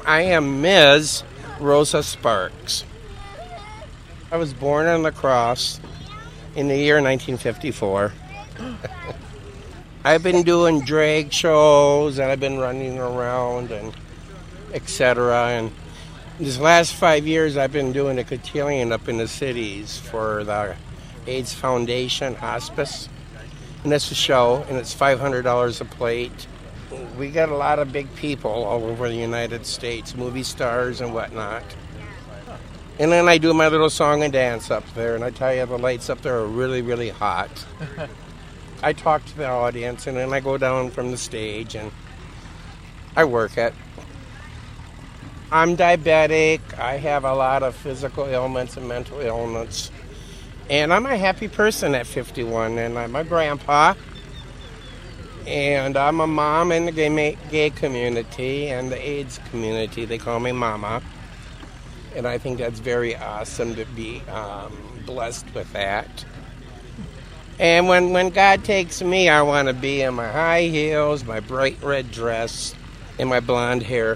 I am Ms. Rosa Sparks. I was born in La Crosse in the year 1954. I've been doing drag shows and I've been running around and etc. And these last 5 years I've been doing a cotillion up in the cities for the AIDS Foundation Hospice. And that's a show, and it's $500 a plate. We got a lot of big people all over the United States, movie stars and whatnot. And then I do my little song and dance up there, and I tell you, the lights up there are really, really hot. I talk to the audience, and then I go down from the stage, and I work it. I'm diabetic. I have a lot of physical ailments and mental ailments. And I'm a happy person at 51, and I'm a grandpa. And I'm a mom in the gay community and the AIDS community. They call me Mama. And I think that's very awesome to be blessed with that. And when God takes me, I want to be in my high heels, my bright red dress, and my blonde hair.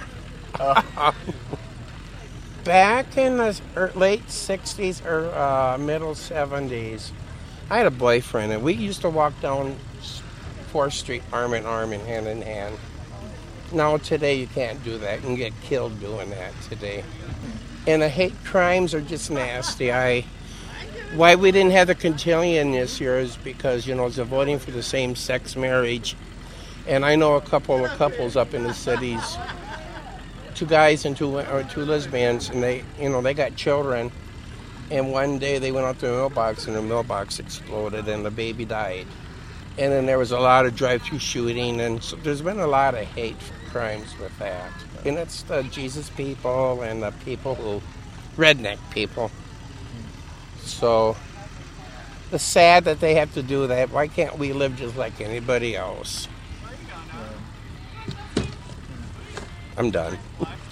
Back in the late 60s or middle 70s, I had a boyfriend, and we used to walk down 4th Street arm in arm and hand in hand. Now, today, you can't do that. You can get killed doing that today. And the hate crimes are just nasty. Why we didn't have the cotillion this year is because, it's voting for the same-sex marriage. And I know a couple of couples up in the cities, 2 guys and 2 lesbians, and they got children. And one day they went out to the mailbox, and the mailbox exploded, and the baby died. And then there was a lot of drive-through shooting, and so there's been a lot of hate crimes with that. And it's the Jesus people and the redneck people. So it's sad that they have to do that. Why can't we live just like anybody else? I'm done.